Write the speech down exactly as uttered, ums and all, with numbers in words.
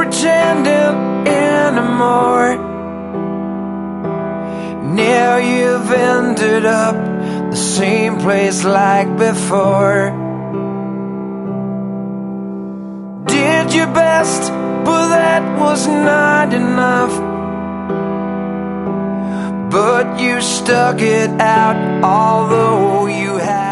pretending anymore. Now you've ended up the same place like before. Did your best, but that was not enough. But you stuck it out, although you had